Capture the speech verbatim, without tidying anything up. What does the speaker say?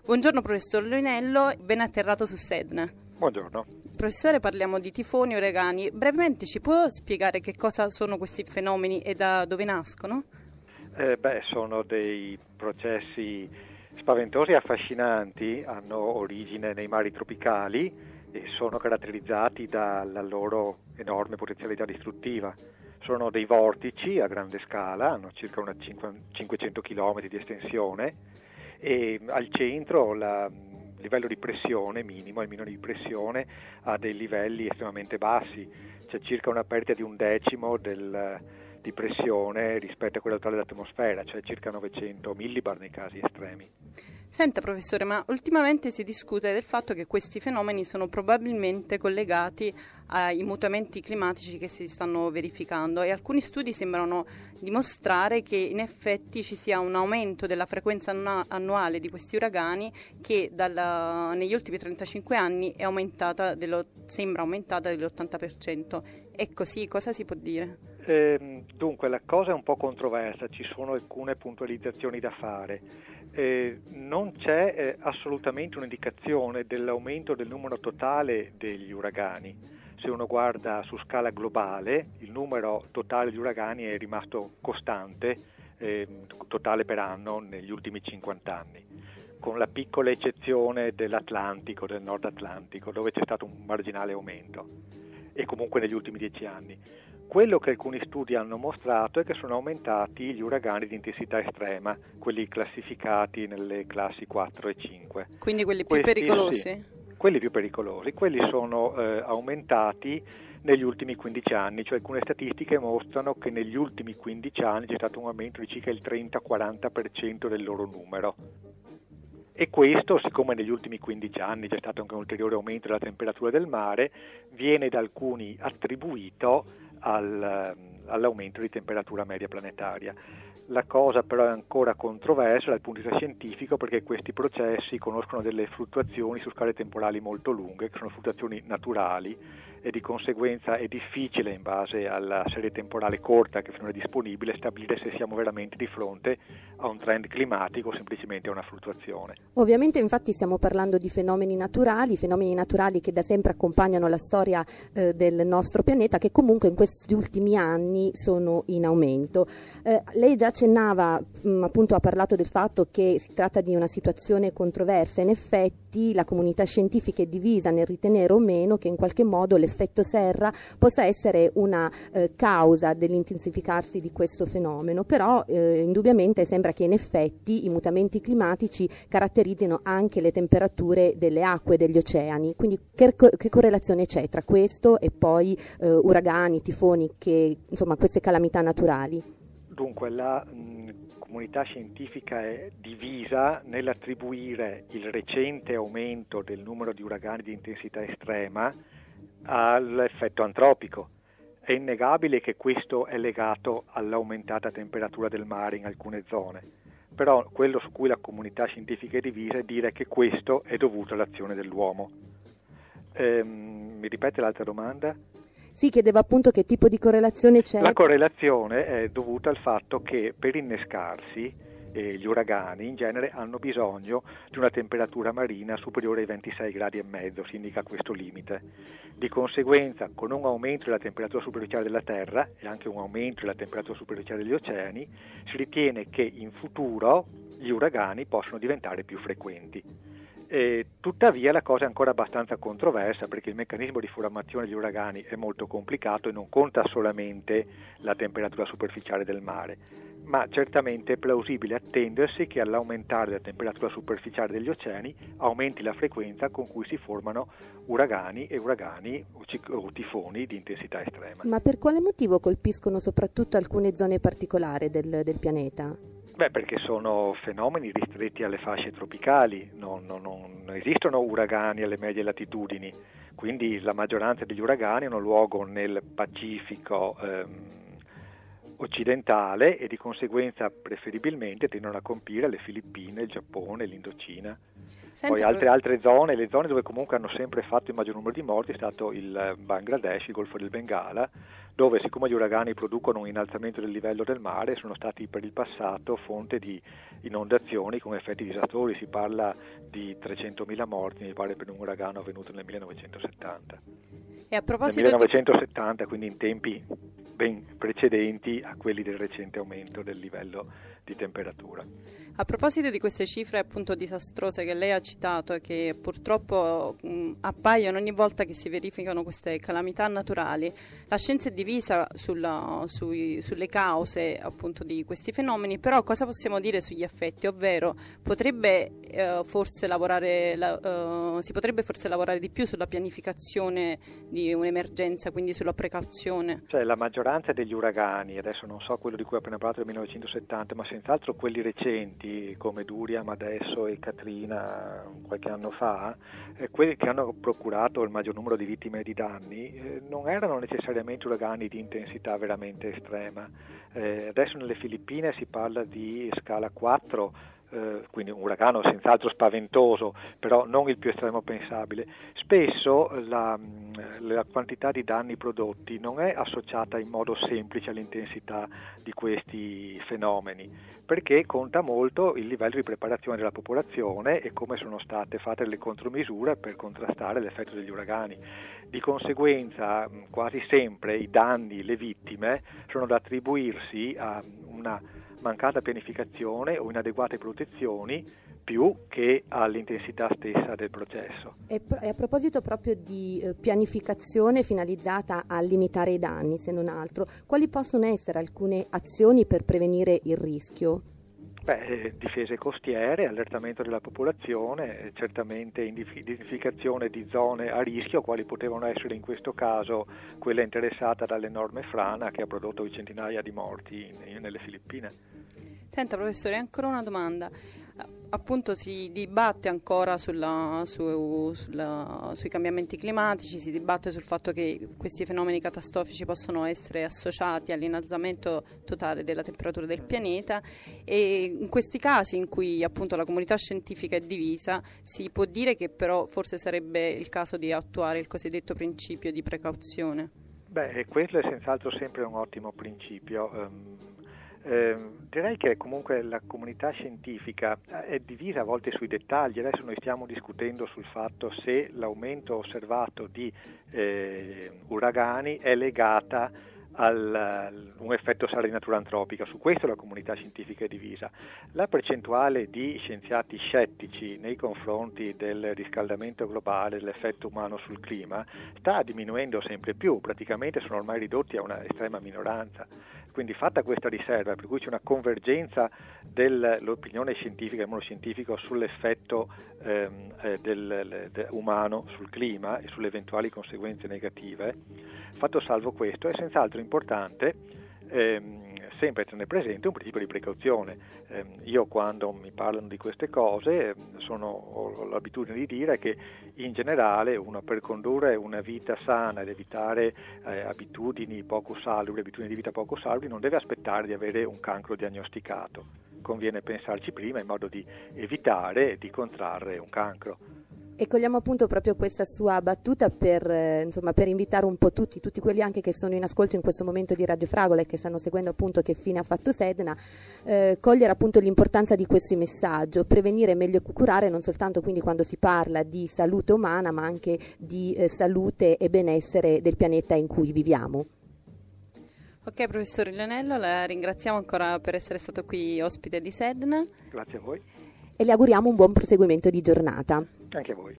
Buongiorno professor Luinello, ben atterrato su Sedna. Buongiorno. Professore, parliamo di tifoni e uragani. Brevemente ci può spiegare che cosa sono questi fenomeni e da dove nascono? Eh, beh, sono dei processi spaventosi e affascinanti, hanno origine nei mari tropicali e sono caratterizzati dalla loro enorme potenzialità distruttiva. Sono dei vortici a grande scala, hanno circa una cinquecento chilometri di estensione e al centro la Il livello di pressione minimo, il minimo di pressione, ha dei livelli estremamente bassi, c'è circa una perdita di un decimo del, di pressione rispetto a quella totale dell'atmosfera, cioè circa novecento millibar nei casi estremi. Senta professore, ma ultimamente si discute del fatto che questi fenomeni sono probabilmente collegati ai mutamenti climatici che si stanno verificando e alcuni studi sembrano dimostrare che in effetti ci sia un aumento della frequenza annuale di questi uragani che dalla, negli ultimi trentacinque anni è aumentata dello, sembra aumentata dell'ottanta per cento. È così? Cosa si può dire? Eh, dunque la cosa è un po' controversa, ci sono alcune puntualizzazioni da fare. Eh, non c'è eh, assolutamente un'indicazione dell'aumento del numero totale degli uragani. Se uno guarda su scala globale, il numero totale di uragani è rimasto costante, eh, totale per anno negli ultimi cinquanta anni, con la piccola eccezione dell'Atlantico, del Nord Atlantico, dove c'è stato un marginale aumento, e comunque negli ultimi dieci anni. Quello che alcuni studi hanno mostrato è che sono aumentati gli uragani di intensità estrema, quelli classificati nelle classi quattro e cinque. Quindi quelli più Questi, pericolosi? Sì, quelli più pericolosi. Quelli sono eh, aumentati negli ultimi quindici anni, cioè alcune statistiche mostrano che negli ultimi quindici anni c'è stato un aumento di circa il trenta quaranta per cento del loro numero. E questo, siccome negli ultimi quindici anni c'è stato anche un ulteriore aumento della temperatura del mare, viene da alcuni attribuito al, all'aumento di temperatura media planetaria. La cosa però è ancora controversa dal punto di vista scientifico, perché questi processi conoscono delle fluttuazioni su scale temporali molto lunghe, che sono fluttuazioni naturali, e di conseguenza è difficile, in base alla serie temporale corta che finora è disponibile, stabilire se siamo veramente di fronte a un trend climatico o semplicemente a una fluttuazione. Ovviamente infatti stiamo parlando di fenomeni naturali, fenomeni naturali che da sempre accompagnano la storia eh, del nostro pianeta, che comunque in questi ultimi anni sono in aumento. Eh, lei già accennava, mh, appunto ha parlato del fatto che si tratta di una situazione controversa. In effetti la comunità scientifica è divisa nel ritenere o meno che in qualche modo l'effetto serra possa essere una eh, causa dell'intensificarsi di questo fenomeno, però eh, indubbiamente sembra che in effetti i mutamenti climatici caratterizzino anche le temperature delle acque degli oceani. Quindi che, che correlazione c'è tra questo e poi eh, uragani, tifoni, che, insomma, queste calamità naturali? Dunque la mh, comunità scientifica è divisa nell'attribuire il recente aumento del numero di uragani di intensità estrema all'effetto antropico. È innegabile che questo è legato all'aumentata temperatura del mare in alcune zone, però quello su cui la comunità scientifica è divisa è dire che questo è dovuto all'azione dell'uomo. Ehm, mi ripete l'altra domanda? Sì, chiedevo appunto che tipo di correlazione c'è. La correlazione è dovuta al fatto che per innescarsi eh, gli uragani in genere hanno bisogno di una temperatura marina superiore ai ventisei gradi e mezzo, si indica questo limite. Di conseguenza, con un aumento della temperatura superficiale della Terra e anche un aumento della temperatura superficiale degli oceani, si ritiene che in futuro gli uragani possono diventare più frequenti. Eh, tuttavia la cosa è ancora abbastanza controversa, perché il meccanismo di formazione degli uragani è molto complicato e non conta solamente la temperatura superficiale del mare, ma certamente è plausibile attendersi che all'aumentare della temperatura superficiale degli oceani aumenti la frequenza con cui si formano uragani e uragani o, cic- o tifoni di intensità estrema. Ma per quale motivo colpiscono soprattutto alcune zone particolari del, del pianeta? Beh, perché sono fenomeni ristretti alle fasce tropicali, non, non, non esistono uragani alle medie latitudini, quindi la maggioranza degli uragani hanno luogo nel Pacifico ehm, occidentale e di conseguenza preferibilmente tendono a compire le Filippine, il Giappone, l'Indocina. Senta, Poi altre, altre zone, le zone dove comunque hanno sempre fatto il maggior numero di morti è stato il Bangladesh, il Golfo del Bengala, dove siccome gli uragani producono un innalzamento del livello del mare sono stati per il passato fonte di inondazioni con effetti disastrosi. Si parla di trecentomila morti, mi pare, per un uragano avvenuto nel millenovecentosettanta. E a proposito nel millenovecentosettanta, di... quindi in tempi ben precedenti a quelli del recente aumento del livello di temperatura. A proposito di queste cifre appunto disastrose che lei ha citato e che purtroppo mh, appaiono ogni volta che si verificano queste calamità naturali, la scienza è divisa sulla, sui, sulle cause appunto di questi fenomeni, però cosa possiamo dire sugli effetti? Ovvero potrebbe eh, forse lavorare la, eh, si potrebbe forse lavorare di più sulla pianificazione di un'emergenza, quindi sulla precauzione? Cioè la maggioranza degli uragani, adesso non so quello di cui ho appena parlato del millenovecentosettanta, ma senz'altro quelli recenti come Durian adesso e Katrina qualche anno fa, eh, quelli che hanno procurato il maggior numero di vittime e di danni, eh, non erano necessariamente uragani di intensità veramente estrema. Eh, adesso nelle Filippine si parla di scala quattro, Uh, quindi un uragano senz'altro spaventoso, però non il più estremo pensabile. Spesso la, la quantità di danni prodotti non è associata in modo semplice all'intensità di questi fenomeni, perché conta molto il livello di preparazione della popolazione e come sono state fatte le contromisure per contrastare l'effetto degli uragani. Di conseguenza quasi sempre i danni, le vittime sono da attribuirsi a una mancata pianificazione o inadeguate protezioni più che all'intensità stessa del processo. E, e a proposito proprio di eh, pianificazione finalizzata a limitare i danni, se non altro, quali possono essere alcune azioni per prevenire il rischio? Beh, difese costiere, allertamento della popolazione, certamente identificazione di zone a rischio, quali potevano essere in questo caso quella interessata dall'enorme frana che ha prodotto centinaia di morti in, nelle Filippine. Senta professore, ancora una domanda. Appunto si dibatte ancora sulla, su, sulla, sui cambiamenti climatici, si dibatte sul fatto che questi fenomeni catastrofici possono essere associati all'innalzamento totale della temperatura del pianeta, e in questi casi in cui appunto la comunità scientifica è divisa si può dire che però forse sarebbe il caso di attuare il cosiddetto principio di precauzione. Beh, quello è senz'altro sempre un ottimo principio. Um... Eh, direi che comunque la comunità scientifica è divisa a volte sui dettagli. Adesso noi stiamo discutendo sul fatto se l'aumento osservato di eh, uragani è legata a un effetto sala di natura antropica. Su questo la comunità scientifica è divisa. La percentuale di scienziati scettici nei confronti del riscaldamento globale, dell'effetto umano sul clima, sta diminuendo sempre più, praticamente sono ormai ridotti a una estrema minoranza. Quindi fatta questa riserva, per cui c'è una convergenza dell'opinione scientifica, del mondo scientifico sull'effetto ehm, eh, del, de, umano sul clima e sulle eventuali conseguenze negative, fatto salvo questo, è senz'altro importante ehm, sempre tenere presente un principio di precauzione. Eh, io quando mi parlano di queste cose sono, ho l'abitudine di dire che in generale uno per condurre una vita sana ed evitare eh, abitudini poco salubri, abitudini di vita poco salubri, non deve aspettare di avere un cancro diagnosticato. Conviene pensarci prima in modo di evitare di contrarre un cancro. E cogliamo appunto proprio questa sua battuta per, eh, insomma, per invitare un po' tutti, tutti quelli anche che sono in ascolto in questo momento di Radio Fragola e che stanno seguendo appunto che fine ha fatto Sedna, eh, cogliere appunto l'importanza di questo messaggio, prevenire è meglio che curare, non soltanto quindi quando si parla di salute umana, ma anche di eh, salute e benessere del pianeta in cui viviamo. Ok, professore Leonello, la ringraziamo ancora per essere stato qui ospite di Sedna. Grazie a voi. E le auguriamo un buon proseguimento di giornata. Anche a voi.